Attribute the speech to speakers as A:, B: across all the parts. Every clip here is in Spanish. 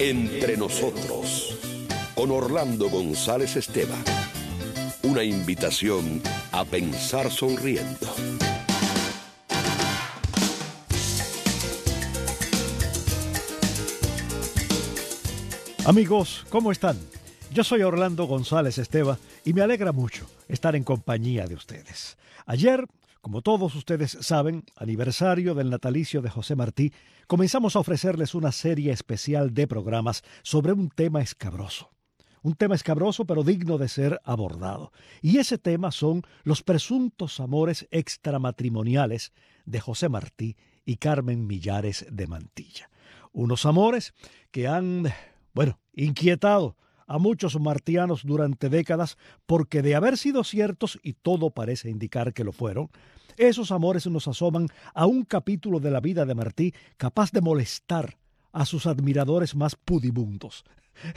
A: Entre nosotros, con Orlando González Esteban. Una invitación a pensar sonriendo.
B: Amigos, ¿cómo están? Yo soy Orlando González Esteban y me alegra mucho estar en compañía de ustedes. Ayer, como todos ustedes saben, aniversario del natalicio de José Martí, comenzamos a ofrecerles una serie especial de programas sobre un tema escabroso. Un tema escabroso pero digno de ser abordado. Y ese tema son los presuntos amores extramatrimoniales de José Martí y Carmen Millares de Mantilla. Unos amores que han, inquietado a muchos martianos durante décadas porque de haber sido ciertos, y todo parece indicar que lo fueron, esos amores nos asoman a un capítulo de la vida de Martí capaz de molestar a sus admiradores más pudibundos.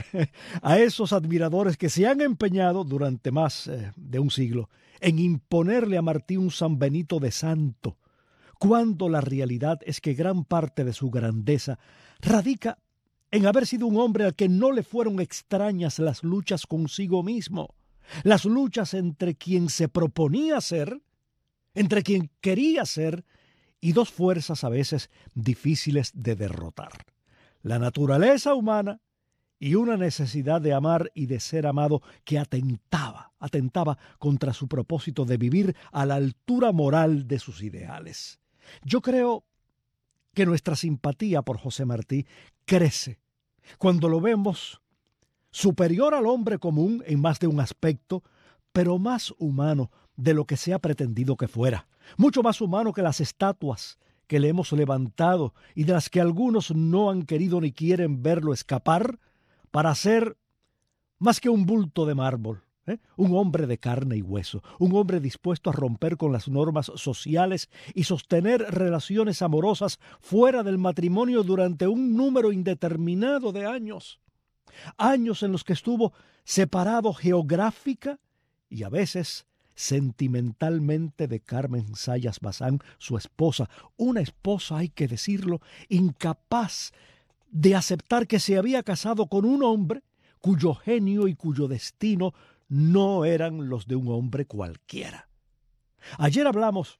B: A esos admiradores que se han empeñado durante más de un siglo en imponerle a Martí un San Benito de santo, cuando la realidad es que gran parte de su grandeza radica en haber sido un hombre al que no le fueron extrañas las luchas consigo mismo, las luchas entre quien se proponía ser, entre quien quería ser, y dos fuerzas a veces difíciles de derrotar: la naturaleza humana y una necesidad de amar y de ser amado que atentaba contra su propósito de vivir a la altura moral de sus ideales. Yo creo que nuestra simpatía por José Martí crece cuando lo vemos superior al hombre común en más de un aspecto, pero más humano de lo que se ha pretendido que fuera, mucho más humano que las estatuas que le hemos levantado y de las que algunos no han querido ni quieren verlo escapar para ser más que un bulto de mármol. Un hombre de carne y hueso, un hombre dispuesto a romper con las normas sociales y sostener relaciones amorosas fuera del matrimonio durante un número indeterminado de años. Años en los que estuvo separado geográfica y a veces sentimentalmente de Carmen Zayas Bazán, su esposa, una esposa, hay que decirlo, incapaz de aceptar que se había casado con un hombre cuyo genio y cuyo destino no eran los de un hombre cualquiera. Ayer hablamos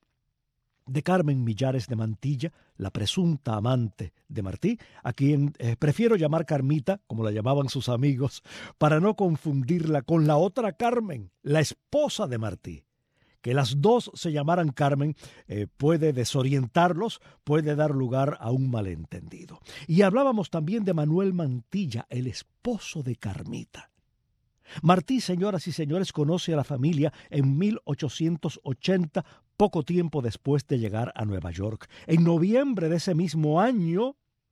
B: de Carmen Millares de Mantilla, la presunta amante de Martí, a quien prefiero llamar Carmita, como la llamaban sus amigos, para no confundirla con la otra Carmen, la esposa de Martí. Que las dos se llamaran Carmen puede desorientarlos, puede dar lugar a un malentendido. Y hablábamos también de Manuel Mantilla, el esposo de Carmita. Martí, señoras y señores, conoce a la familia en 1880, poco tiempo después de llegar a Nueva York. En noviembre de ese mismo año,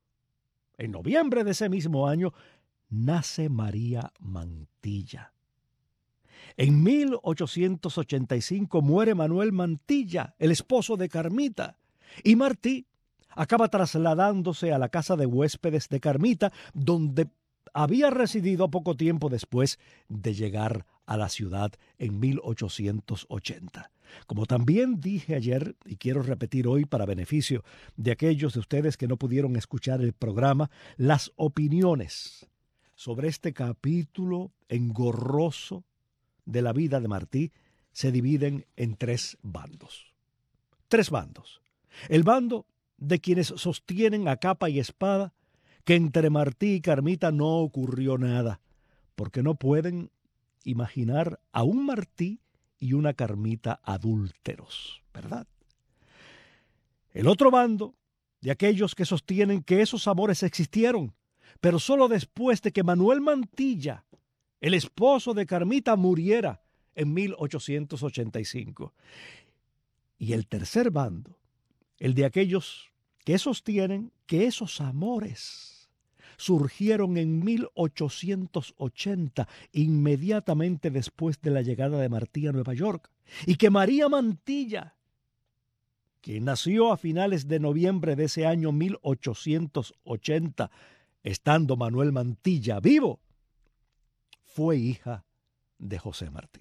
B: nace María Mantilla. En 1885 muere Manuel Mantilla, el esposo de Carmita, y Martí acaba trasladándose a la casa de huéspedes de Carmita, donde había residido poco tiempo después de llegar a la ciudad en 1880. Como también dije ayer, y quiero repetir hoy para beneficio de aquellos de ustedes que no pudieron escuchar el programa, las opiniones sobre este capítulo engorroso de la vida de Martí se dividen en tres bandos. Tres bandos. El bando de quienes sostienen a capa y espada que entre Martí y Carmita no ocurrió nada, porque no pueden imaginar a un Martí y una Carmita adúlteros, ¿verdad? El otro bando, de aquellos que sostienen que esos amores existieron, pero solo después de que Manuel Mantilla, el esposo de Carmita, muriera en 1885. Y el tercer bando, el de aquellos que sostienen que esos amores surgieron en 1880, inmediatamente después de la llegada de Martí a Nueva York, y que María Mantilla, quien nació a finales de noviembre de ese año 1880, estando Manuel Mantilla vivo, fue hija de José Martí.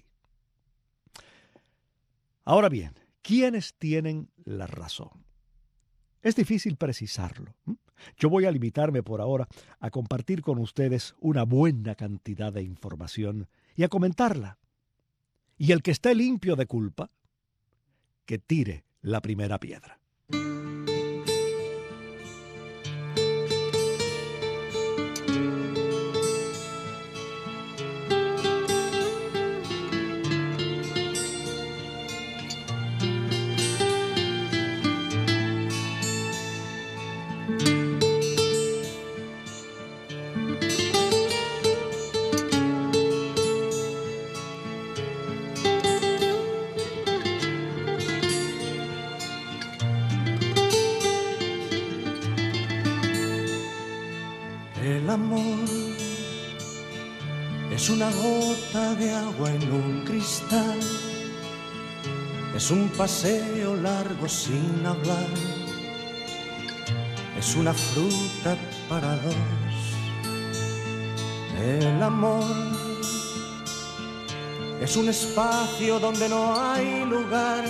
B: Ahora bien, ¿quiénes tienen la razón? Es difícil precisarlo. Yo voy a limitarme por ahora a compartir con ustedes una buena cantidad de información y a comentarla. Y el que esté limpio de culpa, que tire la primera piedra.
C: El amor es una gota de agua en un cristal, es un paseo largo sin hablar, es una fruta para dos. El amor es un espacio donde no hay lugar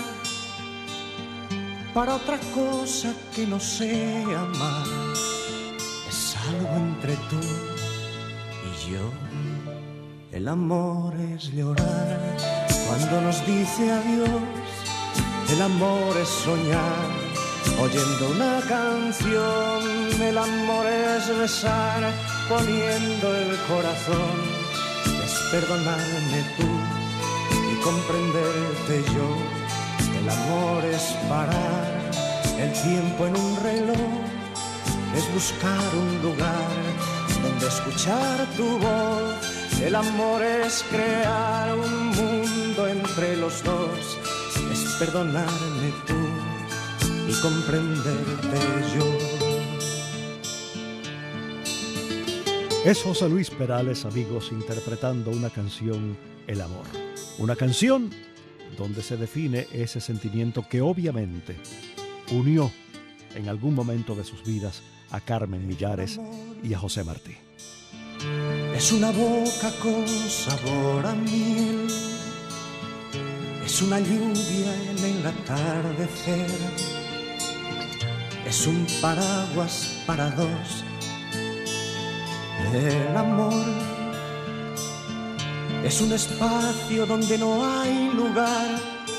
C: para otra cosa que no sea amar. Algo entre tú y yo. El amor es llorar cuando nos dice adiós. El amor es soñar oyendo una canción. El amor es besar poniendo el corazón. Es perdonarme tú y comprenderte yo. El amor es parar el tiempo en un reloj. Es buscar un lugar donde escuchar tu voz. El amor es crear un mundo entre los dos. Es perdonarme tú y comprenderte yo.
B: Es José Luis Perales, amigos, interpretando una canción, El amor. Una canción donde se define ese sentimiento que obviamente unió en algún momento de sus vidas a Carmen Millares y a José Martí.
C: Es una boca con sabor a miel, es una lluvia en el atardecer, es un paraguas para dos. El amor es un espacio donde no hay lugar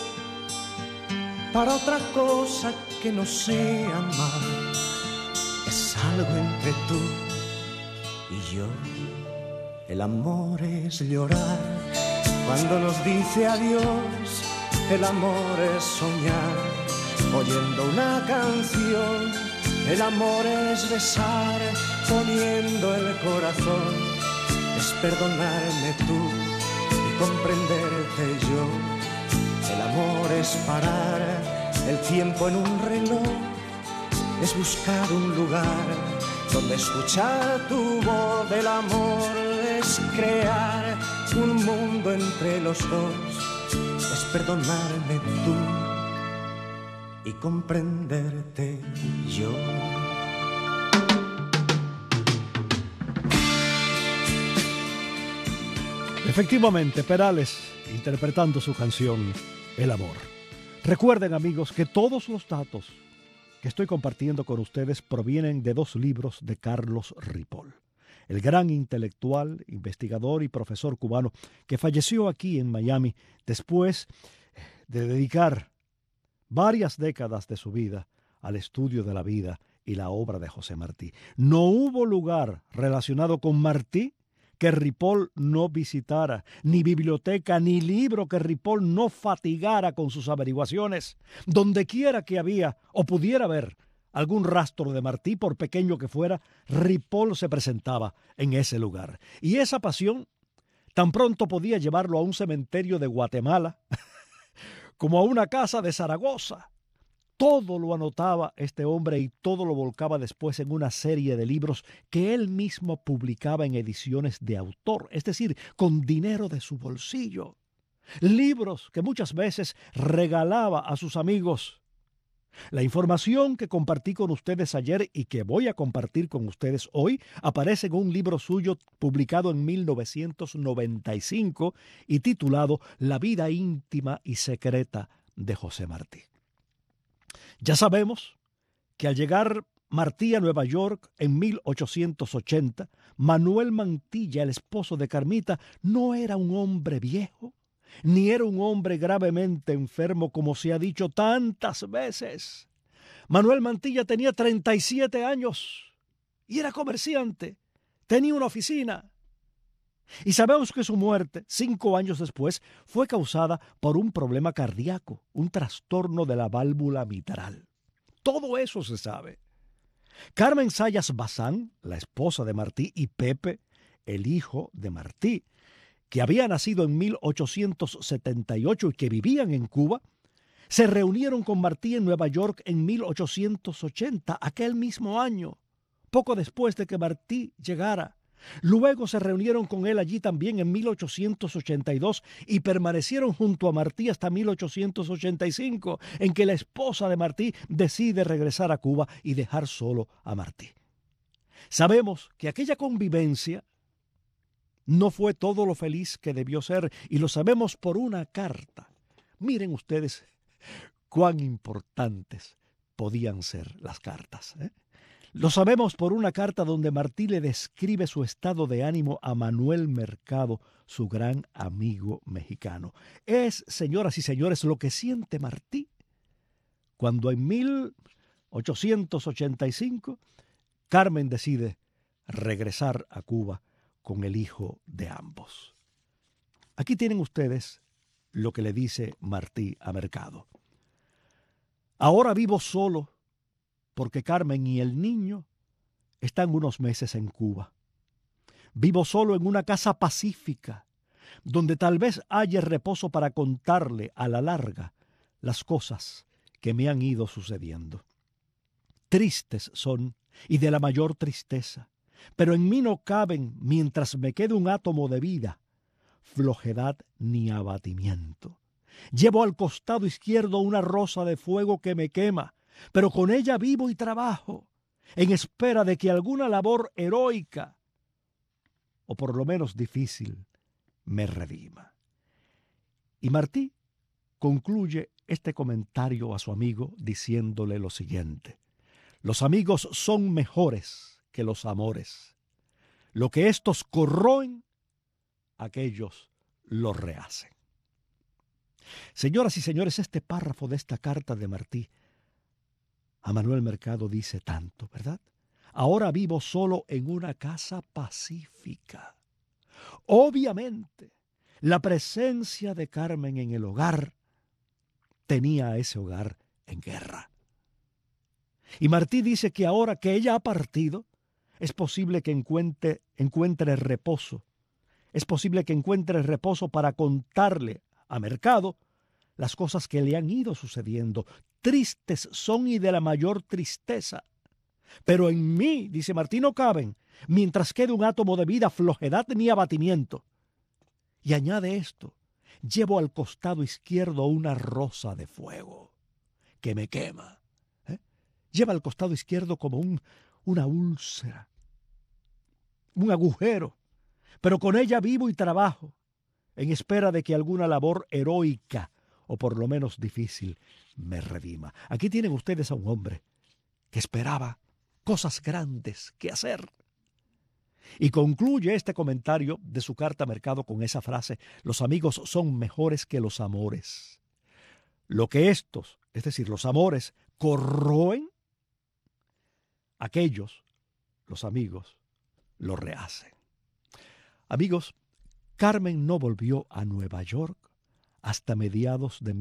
C: para otra cosa que no sea amar. Algo entre tú y yo. El amor es llorar cuando nos dice adiós. El amor es soñar oyendo una canción. El amor es besar poniendo el corazón. Es perdonarme tú y comprenderte yo. El amor es parar el tiempo en un reloj. Es buscar un lugar donde escuchar tu voz. El amor es crear un mundo entre los dos. Es perdonarme tú y comprenderte yo.
B: Efectivamente, Perales interpretando su canción El amor. Recuerden, amigos, que todos los datos que estoy compartiendo con ustedes provienen de dos libros de Carlos Ripoll, el gran intelectual, investigador y profesor cubano que falleció aquí en Miami después de dedicar varias décadas de su vida al estudio de la vida y la obra de José Martí. No hubo lugar relacionado con Martí que Ripoll no visitara, ni biblioteca, ni libro que Ripoll no fatigara con sus averiguaciones. Donde quiera que había o pudiera haber algún rastro de Martí, por pequeño que fuera, Ripoll se presentaba en ese lugar. Y esa pasión tan pronto podía llevarlo a un cementerio de Guatemala como a una casa de Zaragoza. Todo lo anotaba este hombre y todo lo volcaba después en una serie de libros que él mismo publicaba en ediciones de autor, es decir, con dinero de su bolsillo. Libros que muchas veces regalaba a sus amigos. La información que compartí con ustedes ayer y que voy a compartir con ustedes hoy aparece en un libro suyo publicado en 1995 y titulado La vida íntima y secreta de José Martí. Ya sabemos que al llegar Martí a Nueva York en 1880, Manuel Mantilla, el esposo de Carmita, no era un hombre viejo, ni era un hombre gravemente enfermo como se ha dicho tantas veces. Manuel Mantilla tenía 37 años y era comerciante, tenía una oficina. Y sabemos que su muerte, 5 años después, fue causada por un problema cardíaco, un trastorno de la válvula mitral. Todo eso se sabe. Carmen Zayas Bazán, la esposa de Martí, y Pepe, el hijo de Martí, que había nacido en 1878 y que vivían en Cuba, se reunieron con Martí en Nueva York en 1880, aquel mismo año, poco después de que Martí llegara. Luego se reunieron con él allí también en 1882 y permanecieron junto a Martí hasta 1885, en que la esposa de Martí decide regresar a Cuba y dejar solo a Martí. Sabemos que aquella convivencia no fue todo lo feliz que debió ser, y lo sabemos por una carta. Miren ustedes cuán importantes podían ser las cartas, ¿eh? Lo sabemos por una carta donde Martí le describe su estado de ánimo a Manuel Mercado, su gran amigo mexicano. Es, señoras y señores, lo que siente Martí cuando en 1885 Carmen decide regresar a Cuba con el hijo de ambos. Aquí tienen ustedes lo que le dice Martí a Mercado. Ahora vivo solo porque Carmen y el niño están unos meses en Cuba. Vivo solo en una casa pacífica, donde tal vez haya reposo para contarle a la larga las cosas que me han ido sucediendo. Tristes son, y de la mayor tristeza, pero en mí no caben, mientras me quede un átomo de vida, flojedad ni abatimiento. Llevo al costado izquierdo una rosa de fuego que me quema, pero con ella vivo y trabajo, en espera de que alguna labor heroica, o por lo menos difícil, me redima. Y Martí concluye este comentario a su amigo diciéndole lo siguiente: los amigos son mejores que los amores. Lo que éstos corroen, aquellos los rehacen. Señoras y señores, este párrafo de esta carta de Martí a Manuel Mercado dice tanto, ¿verdad? Ahora vivo solo en una casa pacífica. Obviamente, la presencia de Carmen en el hogar tenía a ese hogar en guerra. Y Martí dice que ahora que ella ha partido, es posible que encuentre reposo. Es posible que encuentre reposo para contarle a Mercado las cosas que le han ido sucediendo. Tristes son y de la mayor tristeza. Pero en mí, dice Martí, no caben, mientras quede un átomo de vida, flojedad ni abatimiento. Y añade esto: llevo al costado izquierdo una rosa de fuego que me quema. Lleva al costado izquierdo como una úlcera, un agujero, pero con ella vivo y trabajo, en espera de que alguna labor heroica, o por lo menos difícil, me redima. Aquí tienen ustedes a un hombre que esperaba cosas grandes que hacer. Y concluye este comentario de su carta a Mercado con esa frase: los amigos son mejores que los amores. Lo que estos, es decir, los amores, corroen, aquellos, los amigos, lo rehacen. Amigos, Carmen no volvió a Nueva York hasta mediados de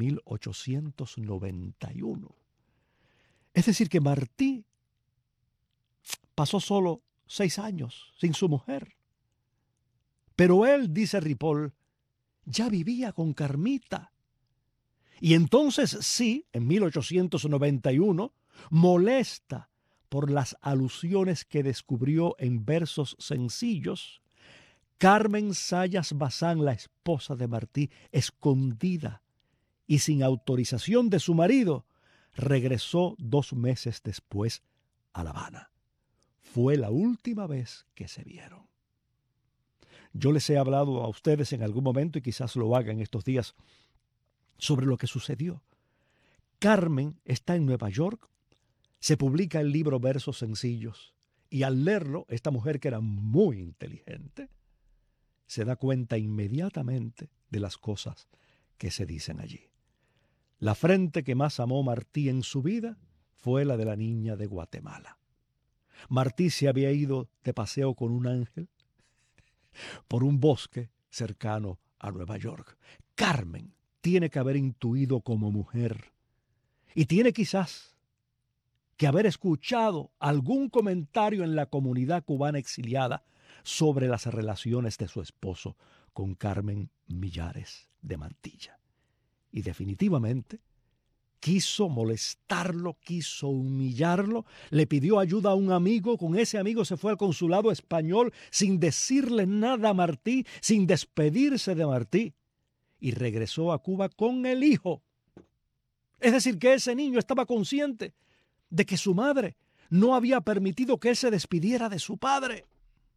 B: 1891. Es decir, que Martí pasó solo 6 años sin su mujer. Pero él, dice Ripoll, ya vivía con Carmita. Y entonces sí, en 1891, molesta por las alusiones que descubrió en versos sencillos, Carmen Zayas Bazán, la esposa de Martí, escondida y sin autorización de su marido, regresó 2 meses después a La Habana. Fue la última vez que se vieron. Yo les he hablado a ustedes en algún momento, y quizás lo haga en estos días, sobre lo que sucedió. Carmen está en Nueva York, se publica el libro Versos Sencillos, y al leerlo, esta mujer, que era muy inteligente, se da cuenta inmediatamente de las cosas que se dicen allí. La frente que más amó Martí en su vida fue la de la niña de Guatemala. Martí se había ido de paseo con un ángel por un bosque cercano a Nueva York. Carmen tiene que haber intuido como mujer, y tiene quizás que haber escuchado algún comentario en la comunidad cubana exiliada sobre las relaciones de su esposo con Carmen Millares de Mantilla. Y definitivamente quiso molestarlo, quiso humillarlo, le pidió ayuda a un amigo, con ese amigo se fue al consulado español sin decirle nada a Martí, sin despedirse de Martí, y regresó a Cuba con el hijo. Es decir, que ese niño estaba consciente de que su madre no había permitido que él se despidiera de su padre.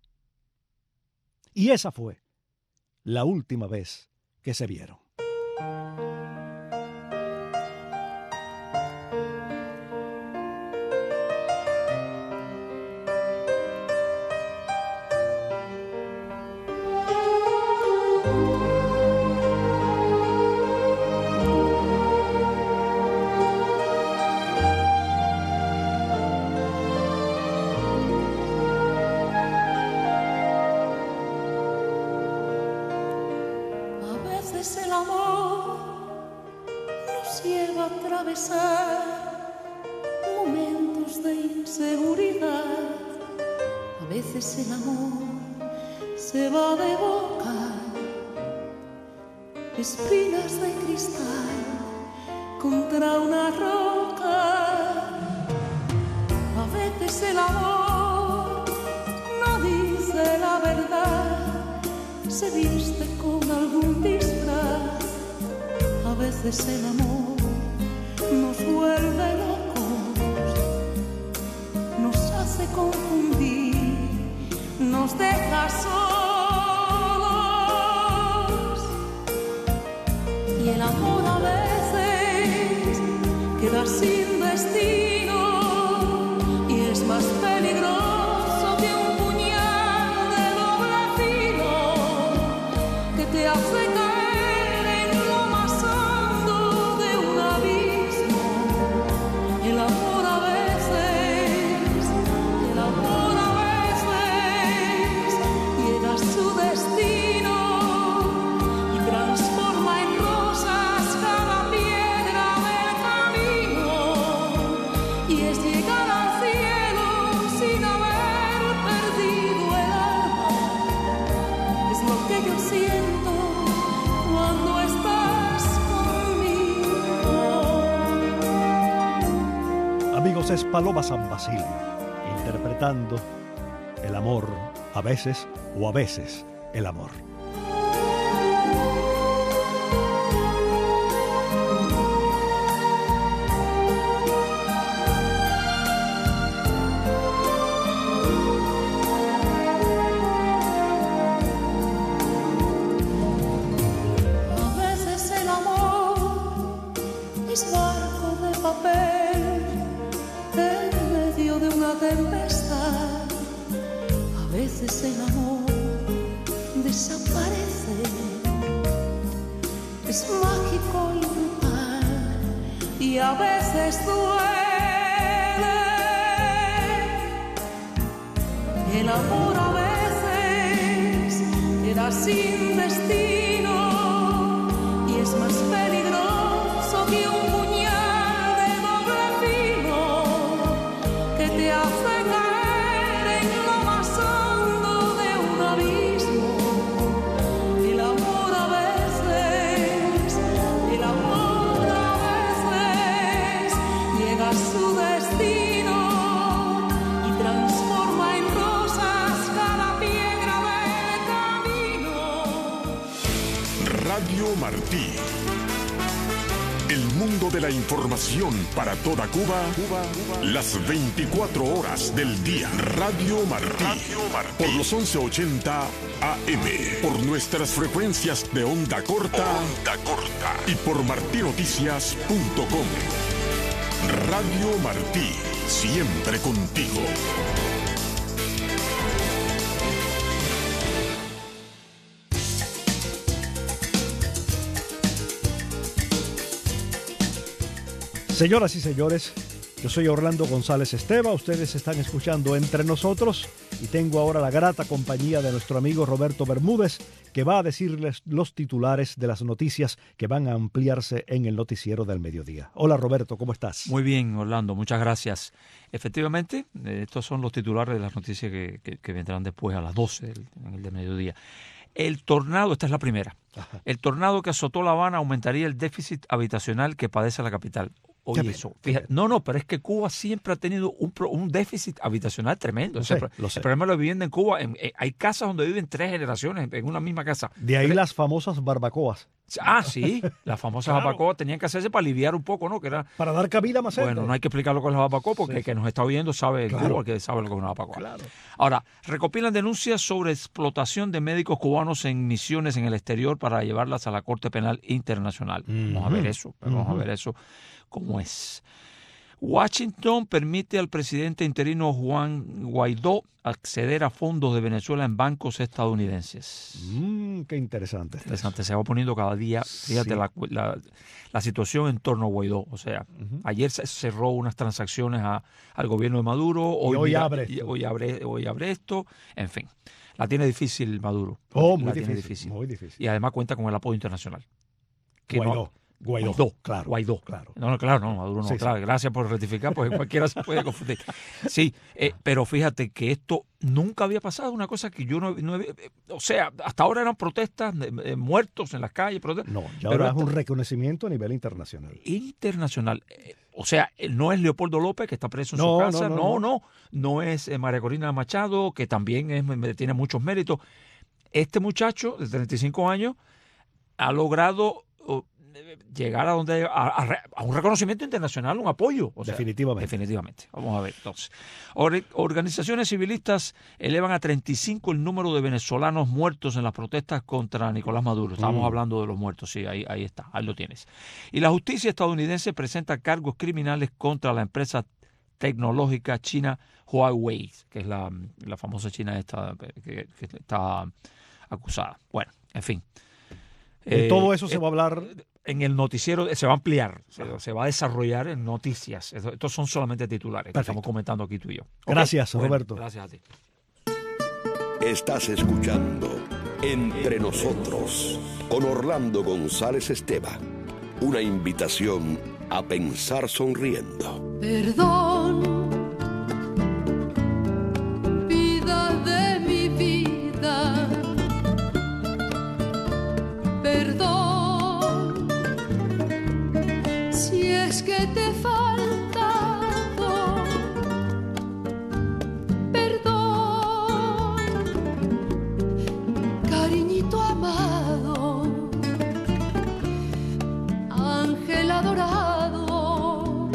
B: Y esa fue la última vez que se vieron.
D: Momentos de inseguridad, a veces el amor se va de boca, espinas de cristal contra una roca. A veces el amor no dice la verdad, se viste con algún disfraz. A veces el amor nos vuelve locos, nos hace confundir, nos deja solos. Y el amor a veces queda sin destino y es más peligroso que un puñal de doble filo que te hace caer en lo más hondo de un abismo. El amor a veces llega a su destino y transforma en rosas cada piedra del camino. Y es llegar al cielo sin haber perdido el alma. Es lo que yo siento cuando estás conmigo.
B: Amigos, es Paloma San Basilio interpretando el amor a veces, o a veces el amor.
D: A veces el amor es barco de papel en medio de una tempestad. A veces el amor desaparece, es mágico y brutal, y a veces duele. El amor a veces queda sin destino y es más peligroso que un puñal de doble filo que te hace caer en lo más hondo de un abismo. El amor a veces llega a su destino y transforma en rosas cada piedra del camino.
E: Radio Martí. El mundo de la información para toda Cuba, las 24 horas del día. Radio Martí. Por los 1180 AM. Por nuestras frecuencias de onda corta. Y por martinoticias.com. Radio Martí. siempre contigo.
B: Señoras y señores, yo soy Orlando González Esteva, ustedes están escuchando Entre Nosotros y tengo ahora la grata compañía de nuestro amigo Roberto Bermúdez, que va a decirles los titulares de las noticias que van a ampliarse en el noticiero del mediodía. Hola Roberto, ¿cómo estás?
F: Muy bien, Orlando, muchas gracias. Efectivamente, estos son los titulares de las noticias que vendrán después a las 12 en el de mediodía. El tornado, esta es la primera. Ajá. El tornado que azotó La Habana aumentaría el déficit habitacional que padece la capital. Oye, eso, fíjate, no, pero es que Cuba siempre ha tenido un déficit habitacional tremendo. El problema de la vivienda en Cuba, hay casas donde viven 3 generaciones en una misma casa.
B: De ahí las famosas barbacoas.
F: Ah, sí, las famosas barbacoas tenían que hacerse para aliviar un poco, ¿no? Que era,
B: para dar cabida más.
F: Bueno, no hay que explicar lo que es la barbacoa porque el que nos está oyendo sabe, claro. Cuba, que sabe lo que es una barbacoa. Claro. Ahora, recopilan denuncias sobre explotación de médicos cubanos en misiones en el exterior para llevarlas a la Corte Penal Internacional. Vamos a ver eso, vamos a ver eso. ¿Cómo es? Washington permite al presidente interino Juan Guaidó acceder a fondos de Venezuela en bancos estadounidenses.
B: Qué interesante.
F: Interesante. Se va poniendo cada día, fíjate, sí. la situación en torno a Guaidó. O sea, ayer se cerró unas transacciones al gobierno de Maduro.
B: Hoy abre
F: esto. En fin, la tiene difícil Maduro.
B: Muy difícil.
F: Y además cuenta con el apoyo internacional.
B: Guaidó, claro.
F: No, Maduro no, sí, claro. Sí. Gracias por rectificar, porque cualquiera se puede confundir. Sí, pero fíjate que esto nunca había pasado, una cosa que yo no o sea, hasta ahora eran protestas, muertos en las calles, protestas.
B: No, ya ahora es un reconocimiento a nivel internacional.
F: O sea, no es Leopoldo López, que está preso en su casa, no es María Corina Machado, que también tiene muchos méritos. Este muchacho de 35 años ha logrado llegar a un reconocimiento internacional, un apoyo. O sea, definitivamente. Vamos a ver, entonces. Organizaciones civilistas elevan a 35 el número de venezolanos muertos en las protestas contra Nicolás Maduro. Estábamos hablando de los muertos, sí, ahí está, ahí lo tienes. Y la justicia estadounidense presenta cargos criminales contra la empresa tecnológica china Huawei, que es la famosa China esta que está acusada. Bueno, en fin.
B: Todo eso se va a hablar
F: en el noticiero, se va a ampliar, se va a desarrollar en noticias. Estos son solamente titulares que estamos comentando aquí tú y yo.
B: Gracias, Roberto.
F: Gracias a ti.
A: Estás escuchando Entre Nosotros con Orlando González Esteva. Una invitación a pensar sonriendo.
D: Perdón, vida de mi vida. Perdón, si es que te he faltado. Perdón, cariñito amado, ángel adorado,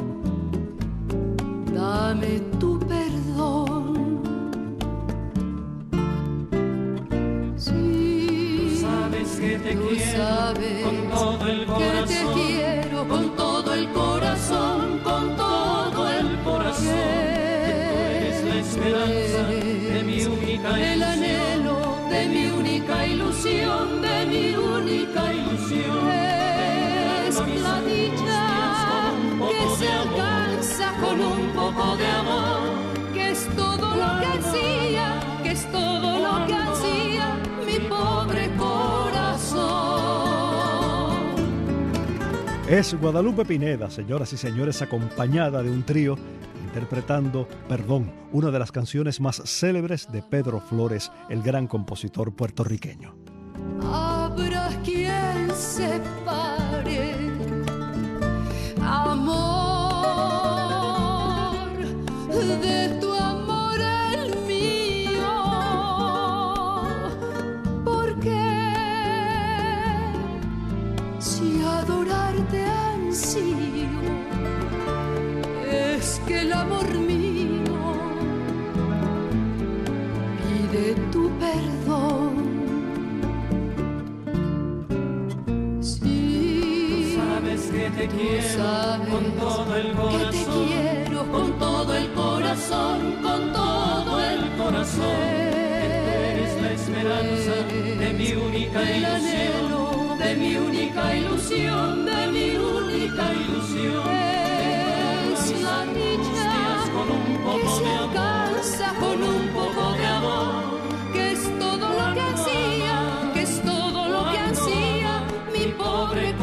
D: dame tu perdón. Sí, sabes que te quiero con todo el corazón, que te quiero con todo el corazón, con todo el corazón. Eres la esperanza de mi única ilusión, el anhelo de mi única ilusión, de mi única ilusión. Es la dicha que se alcanza con un poco de amor, que es todo lo que ansía, que es todo lo que ansía mi pobre corazón.
B: Es Guadalupe Pineda, señoras y señores, acompañada de un trío interpretando Perdón, una de las canciones más célebres de Pedro Flores, el gran compositor puertorriqueño.
D: Habrá quien se pare, amor, de tu amor el mío, porque si adorarte ansío, es que el amor mío pide tu perdón. Sí, sabes que te quiero con todo el corazón, que te quiero con todo el con todo el corazón.
G: Eres la esperanza de mi única ilusión, de mi única ilusión, de mi única ilusión.
D: Es la dicha que se alcanza con un poco de amor, que es todo lo que ansía, que es todo lo que ansía mi pobre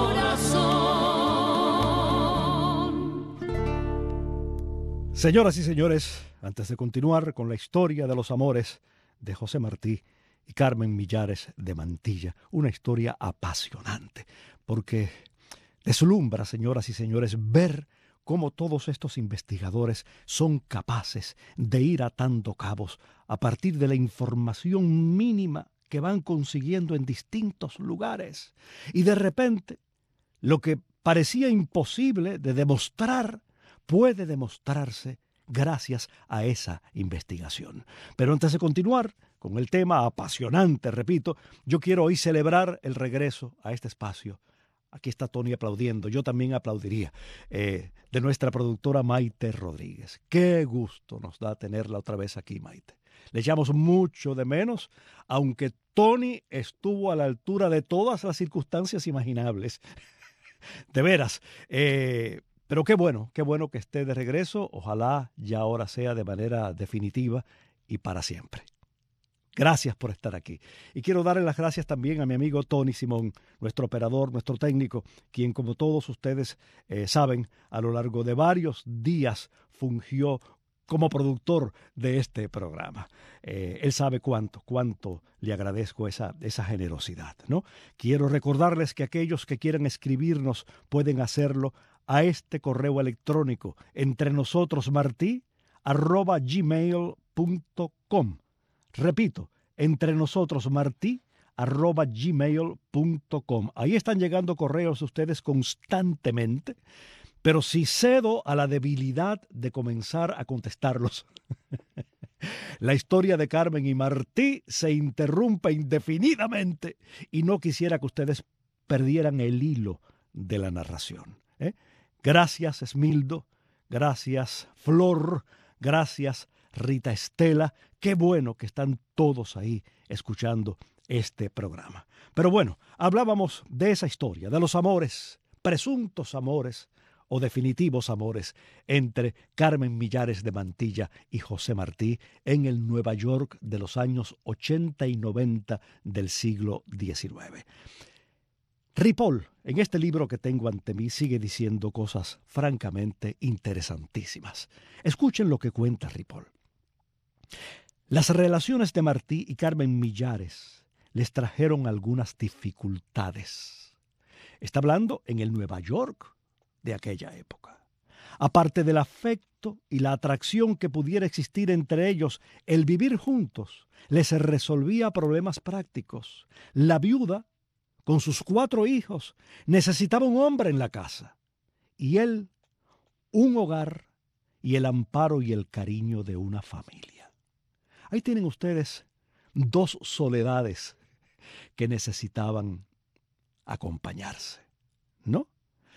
D: corazón.
B: Señoras y señores, antes de continuar con la historia de los amores de José Martí y Carmen Millares de Mantilla, una historia apasionante, porque deslumbra, señoras y señores, ver cómo todos estos investigadores son capaces de ir atando cabos a partir de la información mínima que van consiguiendo en distintos lugares. Y de repente, lo que parecía imposible de demostrar, puede demostrarse gracias a esa investigación. Pero antes de continuar con el tema apasionante, repito, yo quiero hoy celebrar el regreso a este espacio. Aquí está Tony aplaudiendo, yo también aplaudiría, de nuestra productora Maite Rodríguez. Qué gusto nos da tenerla otra vez aquí, Maite. Le echamos mucho de menos, aunque Tony estuvo a la altura de todas las circunstancias imaginables. De veras, pero qué bueno que esté de regreso. Ojalá ya ahora sea de manera definitiva y para siempre. Gracias por estar aquí. Y quiero darle las gracias también a mi amigo Tony Simón, nuestro operador, nuestro técnico, quien, como todos ustedes saben, a lo largo de varios días fungió como productor de este programa. Él sabe cuánto le agradezco esa generosidad, ¿no? Quiero recordarles que aquellos que quieran escribirnos pueden hacerlo a este correo electrónico entrenosotros@gmail.com. Repito, entrenosotros@gmail.com. Ahí están llegando correos de ustedes constantemente, pero si cedo a la debilidad de comenzar a contestarlos, la historia de Carmen y Martí se interrumpe indefinidamente y no quisiera que ustedes perdieran el hilo de la narración. Gracias, Esmildo. Gracias, Flor. Gracias, Rita Estela. Qué bueno que están todos ahí escuchando este programa. Pero bueno, hablábamos de esa historia, de los amores, presuntos amores o definitivos amores entre Carmen Millares de Mantilla y José Martí en el Nueva York de los años 80 y 90 del siglo XIX. Ripoll, en este libro que tengo ante mí, sigue diciendo cosas francamente interesantísimas. Escuchen lo que cuenta Ripoll. Las relaciones de Martí y Carmen Millares les trajeron algunas dificultades. Está hablando en el Nueva York de aquella época. Aparte del afecto y la atracción que pudiera existir entre ellos, el vivir juntos les resolvía problemas prácticos. La viuda, con sus 4 hijos, necesitaba un hombre en la casa, y él, un hogar y el amparo y el cariño de una familia. Ahí tienen ustedes 2 soledades que necesitaban acompañarse, ¿no?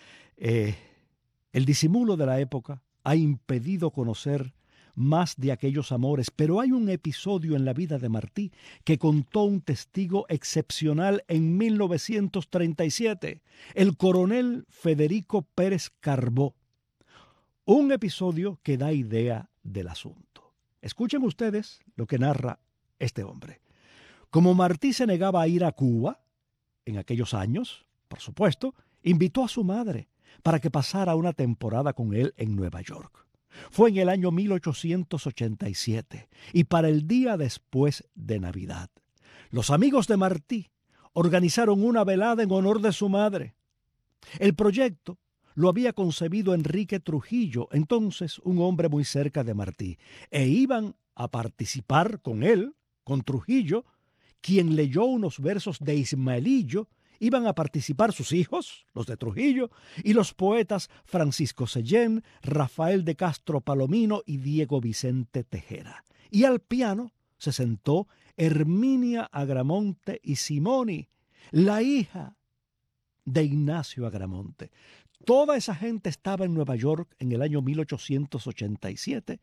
B: El disimulo de la época ha impedido conocer más de aquellos amores, pero hay un episodio en la vida de Martí que contó un testigo excepcional en 1937, el coronel Federico Pérez Carbó. Un episodio que da idea del asunto. Escuchen ustedes lo que narra este hombre. Como Martí se negaba a ir a Cuba, en aquellos años, por supuesto, invitó a su madre para que pasara una temporada con él en Nueva York. Fue en el año 1887 y para el día después de Navidad. Los amigos de Martí organizaron una velada en honor de su madre. El proyecto lo había concebido Enrique Trujillo, entonces un hombre muy cerca de Martí, e iban a participar con él, con Trujillo, quien leyó unos versos de Ismaelillo. Iban a participar sus hijos, los de Trujillo, y los poetas Francisco Sellén, Rafael de Castro Palomino y Diego Vicente Tejera. Y al piano se sentó Herminia Agramonte y Simoni, la hija de Ignacio Agramonte. Toda esa gente estaba en Nueva York en el año 1887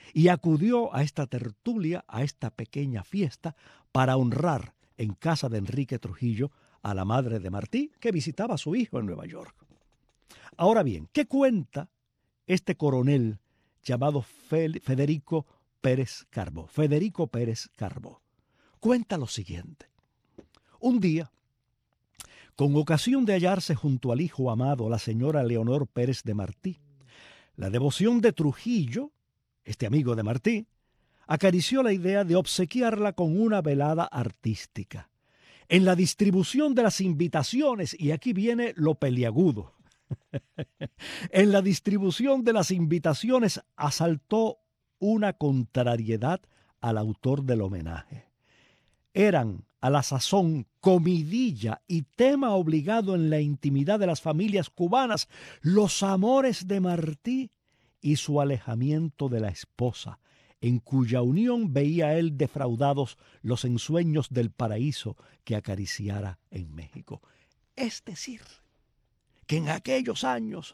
B: y acudió a esta tertulia, a esta pequeña fiesta, para honrar en casa de Enrique Trujillo a la madre de Martí, que visitaba a su hijo en Nueva York. Ahora bien, ¿qué cuenta este coronel llamado Federico Pérez Carbó? Federico Pérez Carbó cuenta lo siguiente. Un día, con ocasión de hallarse junto al hijo amado, la señora Leonor Pérez de Martí, la devoción de Trujillo, este amigo de Martí, acarició la idea de obsequiarla con una velada artística. En la distribución de las invitaciones, y aquí viene lo peliagudo, en la distribución de las invitaciones asaltó una contrariedad al autor del homenaje. Eran a la sazón comidilla y tema obligado en la intimidad de las familias cubanas, los amores de Martí y su alejamiento de la esposa, en cuya unión veía él defraudados los ensueños del paraíso que acariciara en México. Es decir, que en aquellos años,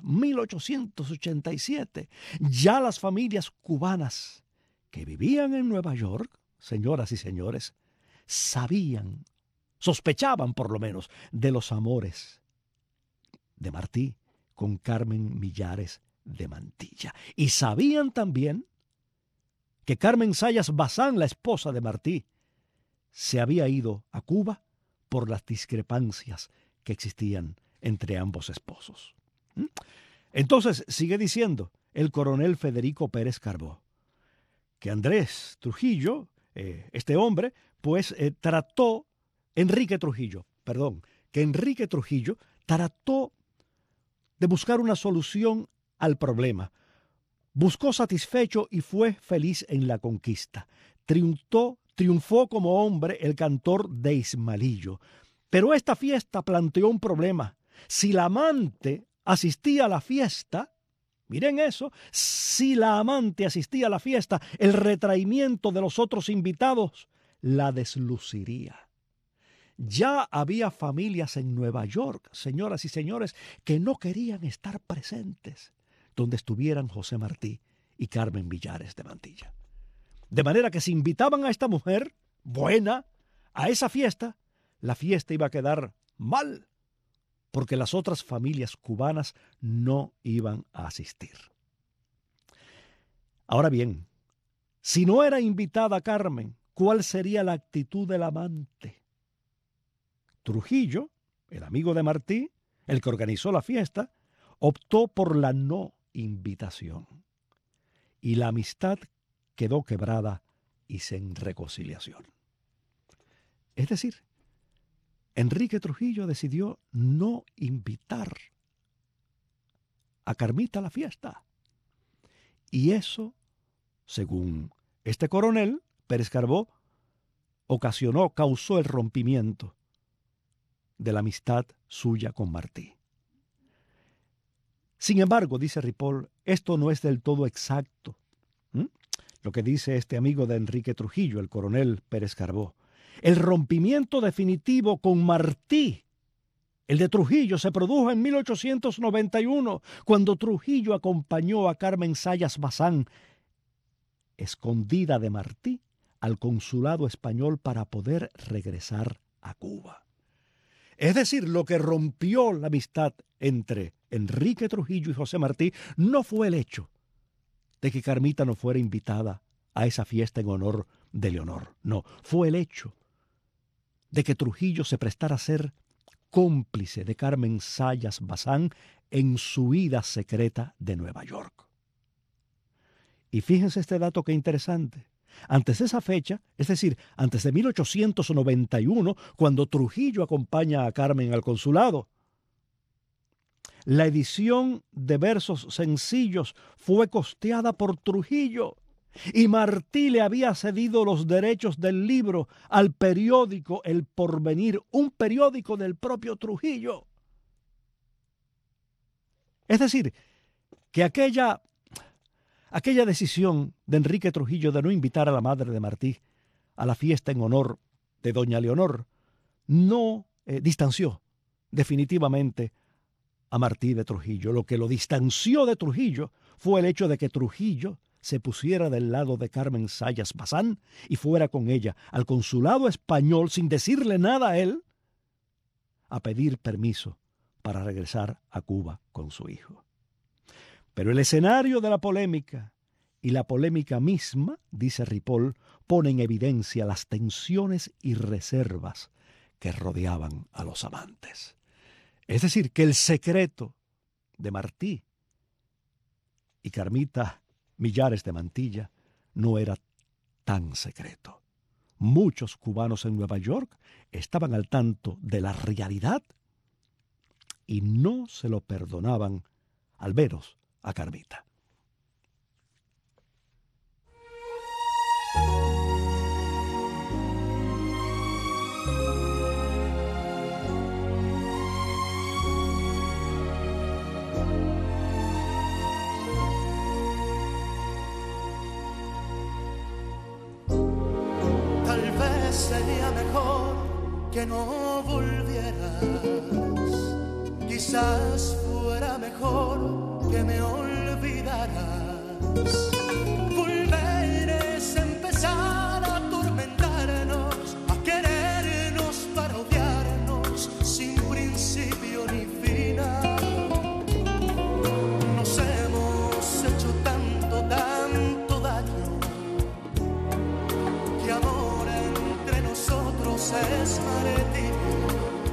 B: 1887, ya las familias cubanas que vivían en Nueva York, señoras y señores, sabían, sospechaban por lo menos, de los amores de Martí con Carmen Millares de Mantilla. Y sabían también que Carmen Zayas Bazán, la esposa de Martí, se había ido a Cuba por las discrepancias que existían entre ambos esposos. Entonces, sigue diciendo el coronel Federico Pérez Carbó, que Andrés Trujillo, este hombre, pues Enrique Trujillo trató de buscar una solución al problema. Buscó satisfecho y fue feliz en la conquista. Triunfó como hombre el cantor de Ismalillo. Pero esta fiesta planteó un problema. Si la amante asistía a la fiesta, miren eso, si la amante asistía a la fiesta, el retraimiento de los otros invitados la desluciría. Ya había familias en Nueva York, señoras y señores, que no querían estar presentes donde estuvieran José Martí y Carmen Millares de Mantilla. De manera que si invitaban a esta mujer buena a esa fiesta, la fiesta iba a quedar mal, porque las otras familias cubanas no iban a asistir. Ahora bien, si no era invitada Carmen, ¿cuál sería la actitud del amante? Trujillo, el amigo de Martí, el que organizó la fiesta, optó por la no invitación. Y la amistad quedó quebrada y sin reconciliación. Es decir, Enrique Trujillo decidió no invitar a Carmita a la fiesta. Y eso, según este coronel Pérez Carbó, causó el rompimiento de la amistad suya con Martí. Sin embargo, dice Ripoll, esto no es del todo exacto. Lo que dice este amigo de Enrique Trujillo, el coronel Pérez Carbó. El rompimiento definitivo con Martí, el de Trujillo, se produjo en 1891, cuando Trujillo acompañó a Carmen Zayas Bazán, escondida de Martí, al consulado español para poder regresar a Cuba. Es decir, lo que rompió la amistad entre Enrique Trujillo y José Martí no fue el hecho de que Carmita no fuera invitada a esa fiesta en honor de Leonor. No, fue el hecho de que Trujillo se prestara a ser cómplice de Carmen Zayas Bazán en su huida secreta de Nueva York. Y fíjense este dato que interesante. Antes de esa fecha, es decir, antes de 1891, cuando Trujillo acompaña a Carmen al consulado, la edición de versos sencillos fue costeada por Trujillo y Martí le había cedido los derechos del libro al periódico El Porvenir, un periódico del propio Trujillo. Es decir, que aquella decisión de Enrique Trujillo de no invitar a la madre de Martí a la fiesta en honor de doña Leonor no distanció definitivamente a Martí de Trujillo. Lo que lo distanció de Trujillo fue el hecho de que Trujillo se pusiera del lado de Carmen Sayas Bazán y fuera con ella al consulado español sin decirle nada a él, a pedir permiso para regresar a Cuba con su hijo. Pero el escenario de la polémica y la polémica misma, dice Ripoll, pone en evidencia las tensiones y reservas que rodeaban a los amantes. Es decir, que el secreto de Martí y Carmita Millares de Mantilla no era tan secreto. Muchos cubanos en Nueva York estaban al tanto de la realidad y no se lo perdonaban, al menos a Carmita.
C: Sería mejor que no volvieras, quizás fuera mejor que me olvidaras. Volver es empezar a atormentarnos, a querernos para odiarnos sin principio ni final. Nos hemos hecho tanto daño que amor es martirio.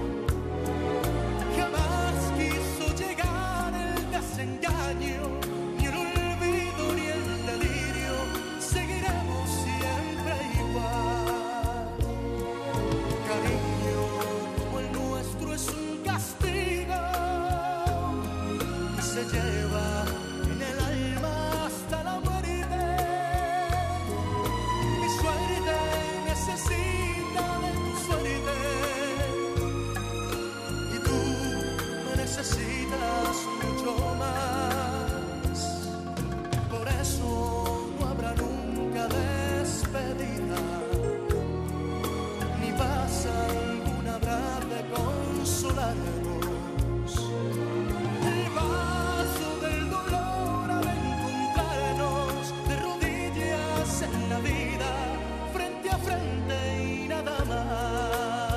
C: Jamás quiso llegar el desengaño, ni el olvido ni el delirio. Seguiremos siempre igual. Cariño como el nuestro es un castigo que se lleva en el alma hasta la muerte. Mi suerte necesita necesitas mucho más. Por eso no habrá nunca despedida, ni paz alguna habrá de consolarnos. El paso del dolor ha de encontrarnos de rodillas en la vida, frente a frente y nada más.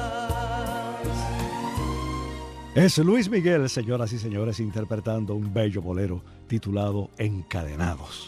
B: Es Luis Miguel, señoras y señores, interpretando un bello bolero titulado Encadenados.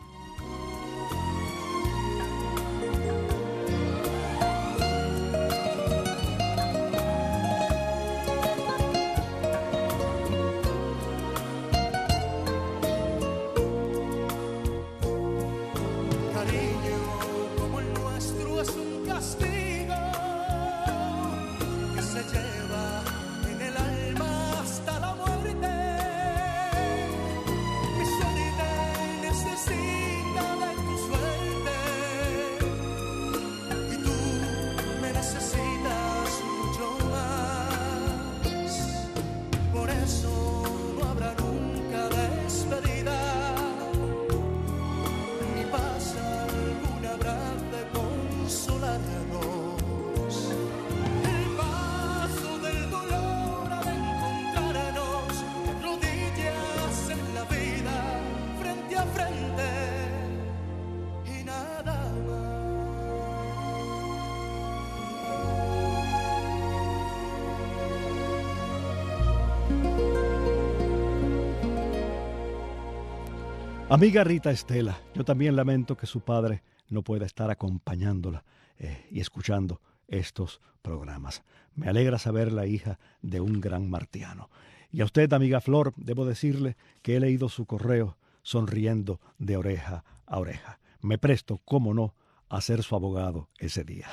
B: Amiga Rita Estela, yo también lamento que su padre no pueda estar acompañándola y escuchando estos programas. Me alegra saber la hija de un gran martiano. Y a usted, amiga Flor, debo decirle que he leído su correo sonriendo de oreja a oreja. Me presto, cómo no, a ser su abogado ese día.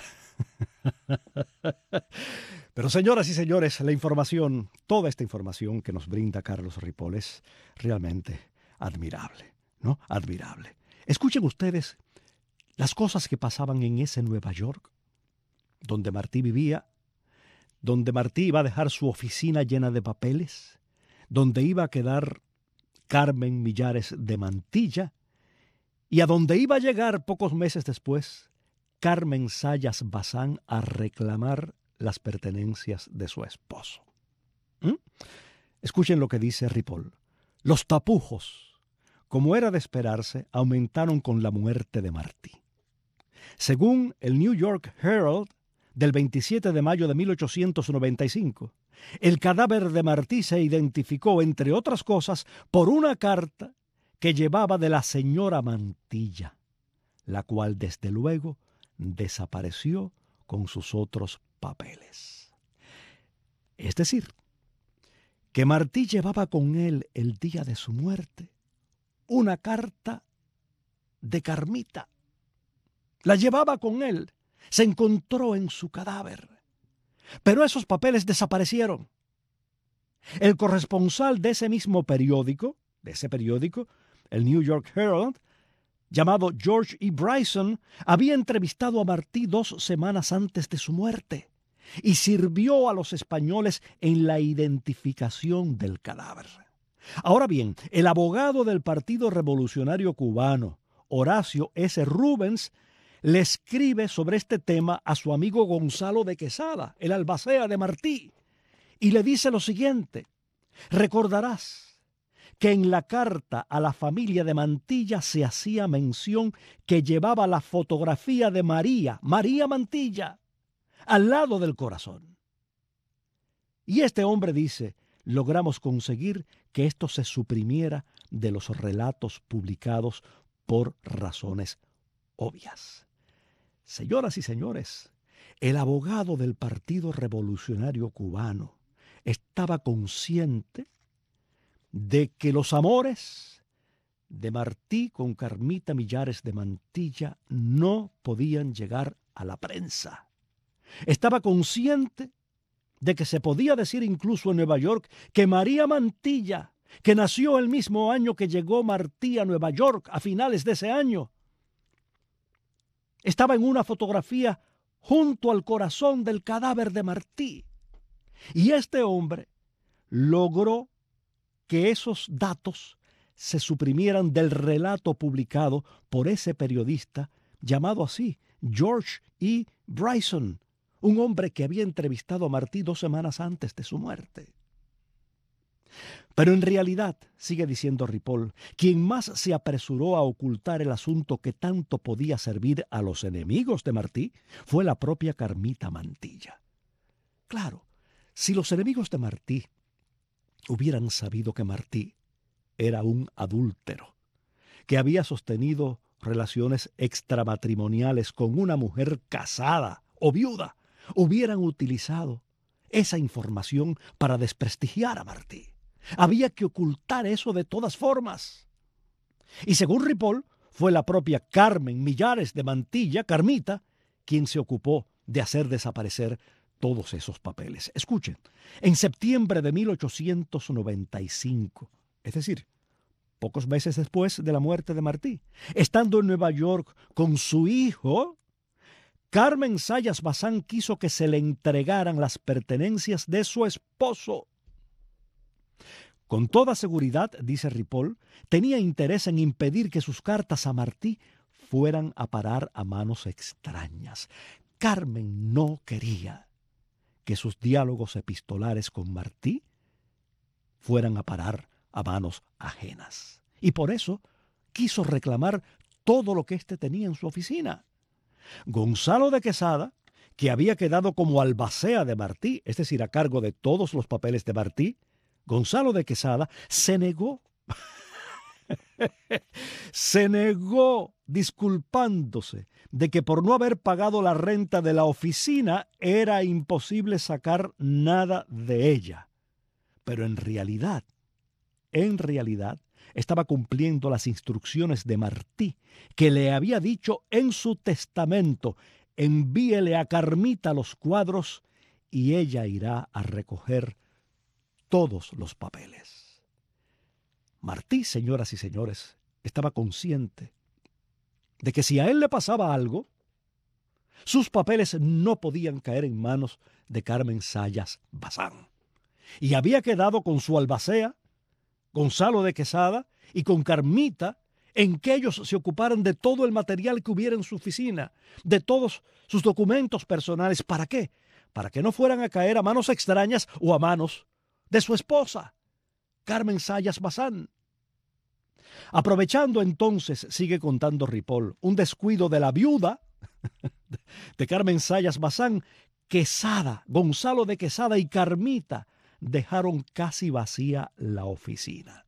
B: Pero señoras y señores, la información, toda esta información que nos brinda Carlos Ripoll es realmente admirable, ¿no? Admirable. Escuchen ustedes las cosas que pasaban en ese Nueva York, donde Martí vivía, donde Martí iba a dejar su oficina llena de papeles, donde iba a quedar Carmen Millares de Mantilla, y a donde iba a llegar pocos meses después Carmen Sayas Bazán a reclamar las pertenencias de su esposo. Escuchen lo que dice Ripoll. Los tapujos como era de esperarse, aumentaron con la muerte de Martí. Según el New York Herald del 27 de mayo de 1895, el cadáver de Martí se identificó, entre otras cosas, por una carta que llevaba de la señora Mantilla, la cual desde luego desapareció con sus otros papeles. Es decir, que Martí llevaba con él el día de su muerte una carta de Carmita. La llevaba con él, se encontró en su cadáver. Pero esos papeles desaparecieron. El corresponsal de ese mismo periódico, el New York Herald, llamado George E. Bryson, había entrevistado a Martí 2 semanas antes de su muerte y sirvió a los españoles en la identificación del cadáver. Ahora bien, el abogado del Partido Revolucionario Cubano, Horacio S. Rubens, le escribe sobre este tema a su amigo Gonzalo de Quesada, el albacea de Martí, y le dice lo siguiente: recordarás que en la carta a la familia de Mantilla se hacía mención que llevaba la fotografía de María Mantilla, al lado del corazón. Y este hombre dice: logramos conseguir que esto se suprimiera de los relatos publicados por razones obvias. Señoras y señores, el abogado del Partido Revolucionario Cubano estaba consciente de que los amores de Martí con Carmita Millares de Mantilla no podían llegar a la prensa. Estaba consciente de que se podía decir incluso en Nueva York que María Mantilla, que nació el mismo año que llegó Martí a Nueva York a finales de ese año, estaba en una fotografía junto al corazón del cadáver de Martí. Y este hombre logró que esos datos se suprimieran del relato publicado por ese periodista llamado así, George E. Bryson, un hombre que había entrevistado a Martí 2 semanas antes de su muerte. Pero en realidad, sigue diciendo Ripoll, quien más se apresuró a ocultar el asunto que tanto podía servir a los enemigos de Martí fue la propia Carmita Mantilla. Claro, si los enemigos de Martí hubieran sabido que Martí era un adúltero, que había sostenido relaciones extramatrimoniales con una mujer casada o viuda, hubieran utilizado esa información para desprestigiar a Martí. Había que ocultar eso de todas formas. Y según Ripoll, fue la propia Carmen Millares de Mantilla, Carmita, quien se ocupó de hacer desaparecer todos esos papeles. Escuchen, en septiembre de 1895, es decir, pocos meses después de la muerte de Martí, estando en Nueva York con su hijo, Carmen Zayas Bazán quiso que se le entregaran las pertenencias de su esposo. Con toda seguridad, dice Ripoll, tenía interés en impedir que sus cartas a Martí fueran a parar a manos extrañas. Carmen no quería que sus diálogos epistolares con Martí fueran a parar a manos ajenas. Y por eso quiso reclamar todo lo que éste tenía en su oficina. Gonzalo de Quesada, que había quedado como albacea de Martí, es decir, a cargo de todos los papeles de Martí, Gonzalo de Quesada se negó disculpándose de que por no haber pagado la renta de la oficina era imposible sacar nada de ella. Pero en realidad, estaba cumpliendo las instrucciones de Martí, que le había dicho en su testamento: envíele a Carmita los cuadros y ella irá a recoger todos los papeles. Martí, señoras y señores, estaba consciente de que si a él le pasaba algo, sus papeles no podían caer en manos de Carmen Zayas Bazán. Y había quedado con su albacea, Gonzalo de Quesada, y con Carmita, en que ellos se ocuparan de todo el material que hubiera en su oficina, de todos sus documentos personales. ¿Para qué? Para que no fueran a caer a manos extrañas o a manos de su esposa, Carmen Zayas Bazán. Aprovechando entonces, sigue contando Ripoll, un descuido de la viuda de Carmen Zayas Bazán, Quesada, Gonzalo de Quesada y Carmita dejaron casi vacía la oficina.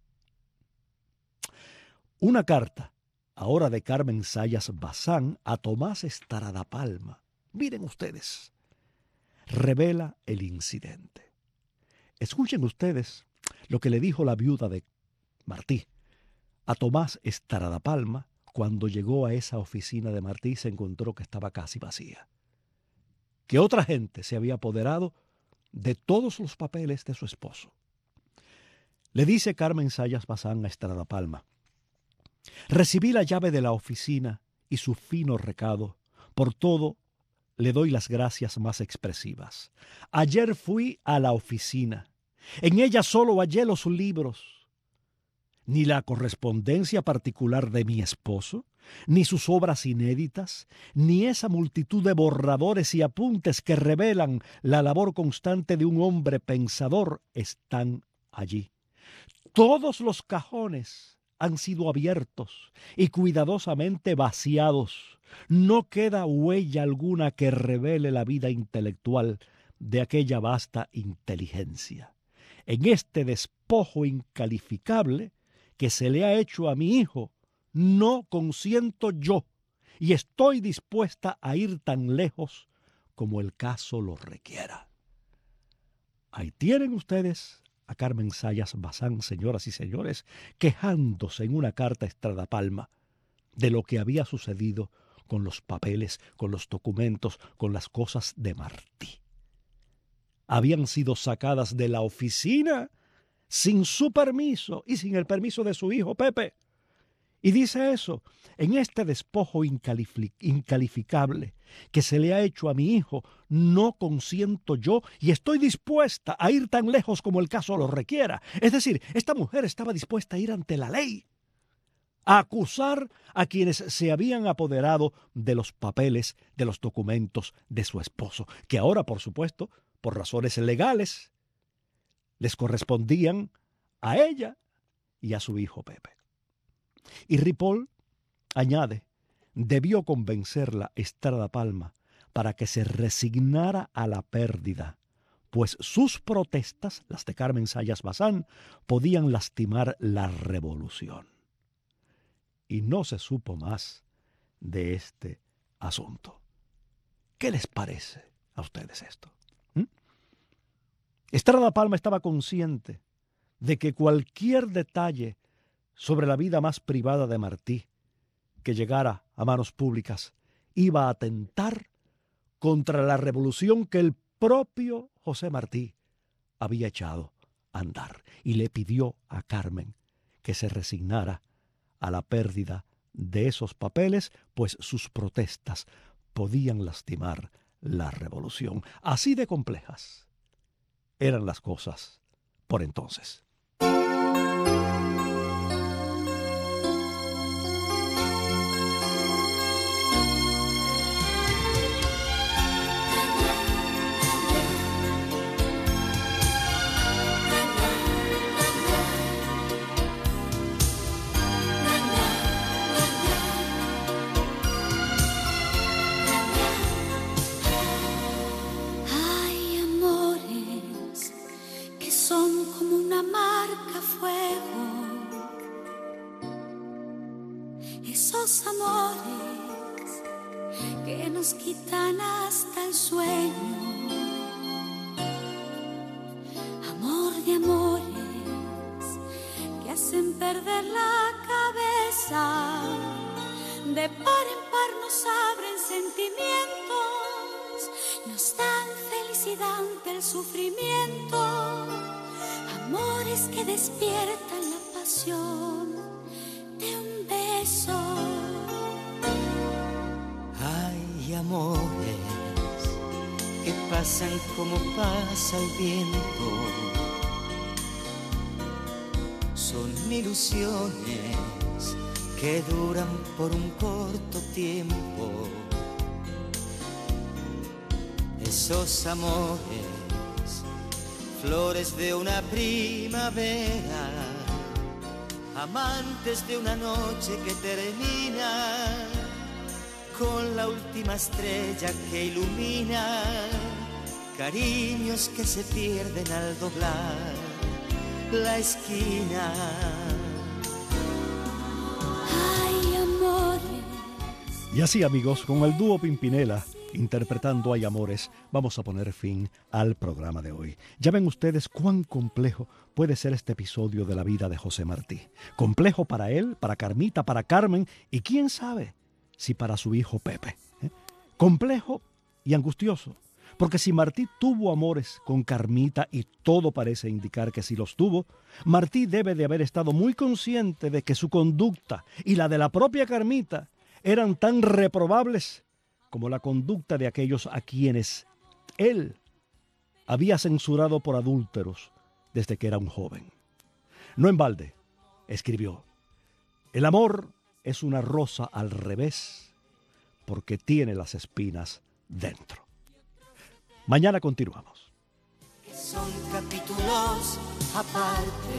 B: Una carta, ahora de Carmen Zayas Bazán a Tomás Estrada Palma, miren ustedes, revela el incidente. Escuchen ustedes lo que le dijo la viuda de Martí a Tomás Estrada Palma cuando llegó a esa oficina de Martí y se encontró que estaba casi vacía, que otra gente se había apoderado de todos los papeles de su esposo. Le dice Carmen Zayas Bazán a Estrada Palma: recibí la llave de la oficina y su fino recado. Por todo, le doy las gracias más expresivas. Ayer fui a la oficina. En ella solo hallé los libros. Ni la correspondencia particular de mi esposo, ni sus obras inéditas, ni esa multitud de borradores y apuntes que revelan la labor constante de un hombre pensador están allí. Todos los cajones han sido abiertos y cuidadosamente vaciados. No queda huella alguna que revele la vida intelectual de aquella vasta inteligencia. En este despojo incalificable que se le ha hecho a mi hijo, no consiento yo y estoy dispuesta a ir tan lejos como el caso lo requiera. Ahí tienen ustedes a Carmen Zayas Bazán, señoras y señores, quejándose en una carta a Estrada Palma de lo que había sucedido con los papeles, con los documentos, con las cosas de Martí. Habían sido sacadas de la oficina sin su permiso y sin el permiso de su hijo Pepe. Y dice eso: en este despojo incalificable que se le ha hecho a mi hijo, no consiento yo y estoy dispuesta a ir tan lejos como el caso lo requiera. Es decir, esta mujer estaba dispuesta a ir ante la ley, a acusar a quienes se habían apoderado de los papeles, de los documentos de su esposo, que ahora, por supuesto, por razones legales, les correspondían a ella y a su hijo Pepe. Y Ripoll añade: debió convencerla Estrada Palma para que se resignara a la pérdida, pues sus protestas, las de Carmen Zayas Bazán, podían lastimar la revolución. Y no se supo más de este asunto. ¿Qué les parece a ustedes esto? Estrada Palma estaba consciente de que cualquier detalle sobre la vida más privada de Martí que llegara a manos públicas iba a atentar contra la revolución que el propio José Martí había echado a andar, y le pidió a Carmen que se resignara a la pérdida de esos papeles, pues sus protestas podían lastimar la revolución. Así de complejas eran las cosas por entonces.
H: Esos amores que nos quitan hasta el sueño, amor de amores que hacen perder la cabeza, de par en par nos abren sentimientos, nos dan felicidad ante el sufrimiento, amores que despiertan la pasión de un beso.
C: Hay amores que pasan como pasa el viento, son ilusiones que duran por un corto tiempo. Esos amores, flores de una primavera, amantes de una noche que termina con la última estrella que ilumina, cariños que se pierden al doblar la esquina.
H: Ay, amores.
B: Y así, amigos, con el dúo Pimpinela interpretando Hay Amores, vamos a poner fin al programa de hoy. Ya ven ustedes cuán complejo puede ser este episodio de la vida de José Martí. Complejo para él, para Carmita, para Carmen y quién sabe si para su hijo Pepe. Complejo y angustioso, porque si Martí tuvo amores con Carmita, y todo parece indicar que sí los tuvo, Martí debe de haber estado muy consciente de que su conducta y la de la propia Carmita eran tan reprobables como la conducta de aquellos a quienes él había censurado por adúlteros desde que era un joven. No en balde, escribió: el amor es una rosa al revés porque tiene las espinas dentro. Mañana continuamos.
C: Son capítulos aparte,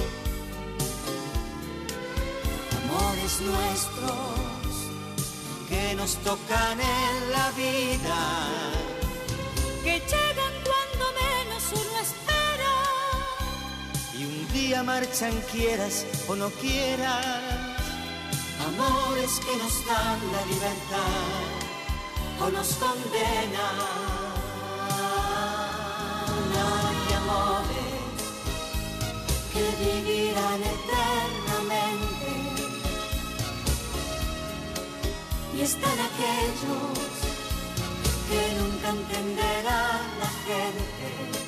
C: amores nuestros que nos tocan en la vida,
H: Que llegan cuando menos uno espera.
C: y un día marchan quieras o no quieras, amores que nos dan la libertad o nos condenan. Hay amores que vivirán eternamente, y están aquellos que nunca entenderá la gente.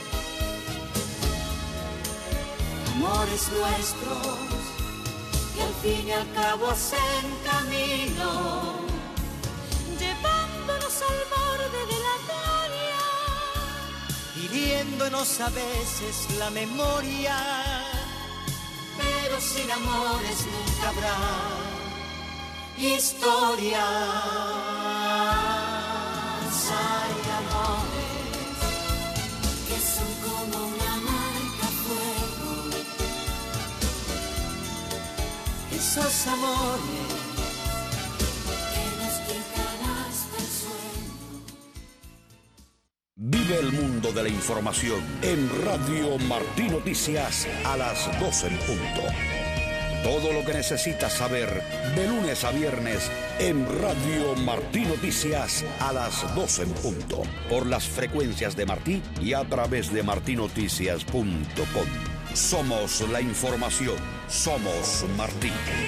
C: Amores nuestros que al fin y al cabo hacen camino,
H: Llevándonos al borde de la gloria.
C: hiriéndonos a veces la memoria, pero sin amores nunca habrá historia. Hay amores
H: Que son como una marca a fuego.
C: esos amores
H: Que nos quitan hasta el sueño.
A: Vive el mundo de la información en Radio Martí Noticias a las 12 en punto. Todo lo que necesitas saber de lunes a viernes en Radio Martí Noticias a las 12 en punto. Por las frecuencias de Martí y a través de martinoticias.com. Somos la información. Somos Martí.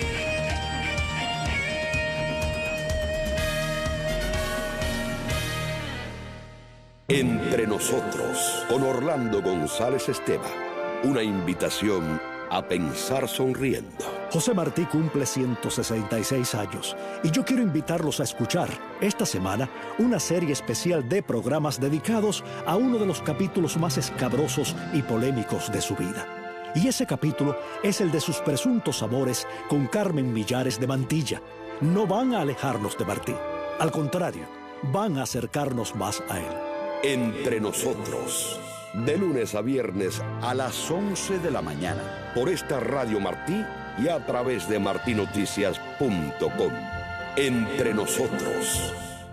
A: Entre nosotros, con Orlando González Esteva. Una invitación a pensar sonriendo.
B: José Martí cumple 166 años y yo quiero invitarlos a escuchar esta semana una serie especial de programas dedicados a uno de los capítulos más escabrosos y polémicos de su vida. Y ese capítulo es el de sus presuntos amores con Carmen Millares de Mantilla. No van a alejarnos de Martí, al contrario, van a acercarnos más a él.
A: Entre nosotros, de lunes a viernes a las 11 de la mañana, por esta Radio Martí y a través de martinoticias.com. Entre nosotros.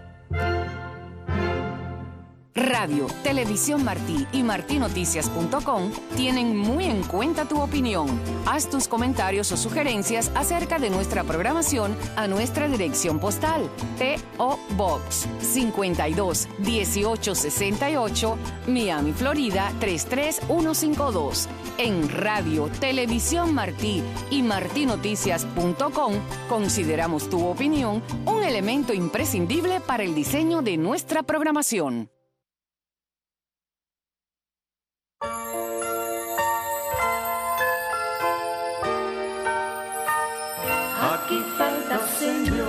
I: Radio, Televisión Martí y martinoticias.com tienen muy en cuenta tu opinión. Haz tus comentarios o sugerencias acerca de nuestra programación a nuestra dirección postal: P.O. Box 52 1868, Miami, Florida 33152. En Radio, Televisión Martí y martinoticias.com consideramos tu opinión un elemento imprescindible para el diseño de nuestra programación.
G: Aquí falta, Señor,